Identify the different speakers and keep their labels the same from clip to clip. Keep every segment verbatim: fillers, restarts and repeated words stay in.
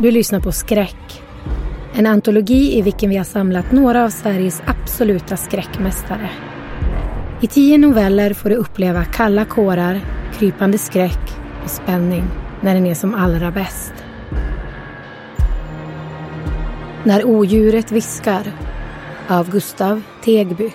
Speaker 1: Du lyssnar på Skräck. En antologi i vilken vi har samlat några av Sveriges absoluta skräckmästare. I tio noveller får du uppleva kalla kårar, krypande skräck och spänning när den är som allra bäst. När odjuret viskar av Gustav Tegby.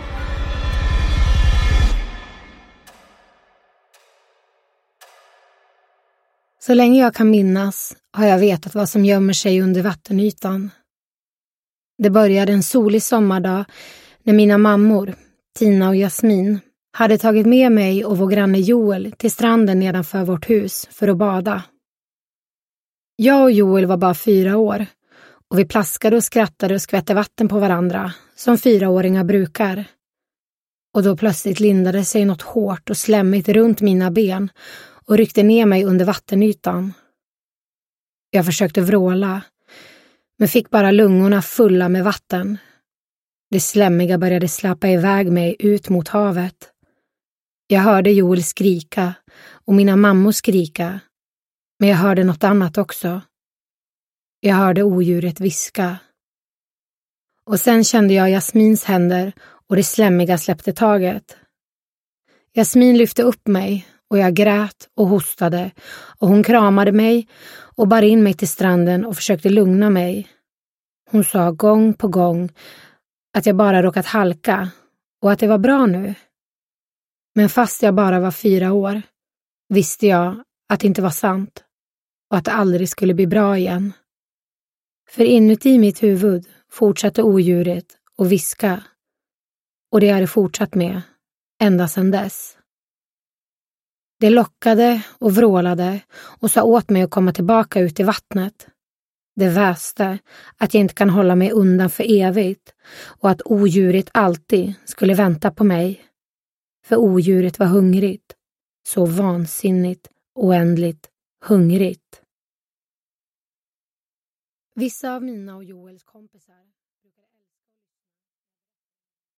Speaker 1: Så länge jag kan minnas har jag vetat vad som gömmer sig under vattenytan. Det började en solig sommardag när mina mammor, Tina och Jasmin, hade tagit med mig och vår granne Joel till stranden nedanför vårt hus för att bada. Jag och Joel var bara fyra år och vi plaskade och skrattade och skvätte vatten på varandra som fyraåringar brukar. Och då plötsligt lindade sig något hårt och slämmigt runt mina ben och ryckte ner mig under vattenytan. Jag försökte vråla, men fick bara lungorna fulla med vatten. Det slämmiga började släppa iväg mig ut mot havet. Jag hörde Joel skrika och mina mammor skrika, men jag hörde något annat också. Jag hörde odjuret viska. Och sen kände jag Jasmins händer och det slämmiga släppte taget. Jasmin lyfte upp mig och jag grät och hostade och hon kramade mig och bar in mig till stranden och försökte lugna mig. Hon sa gång på gång att jag bara råkat halka och att det var bra nu. Men fast jag bara var fyra år visste jag att det inte var sant och att det aldrig skulle bli bra igen. För inuti mitt huvud fortsatte odjuret och viska och det har det fortsatt med ända sedan dess. Det lockade och vrålade och sa åt mig att komma tillbaka ut i vattnet. Det väste att jag inte kan hålla mig undan för evigt och att odjuret alltid skulle vänta på mig. För odjuret var hungrigt, så vansinnigt, oändligt hungrigt. Vissa av mina och Joels kompisar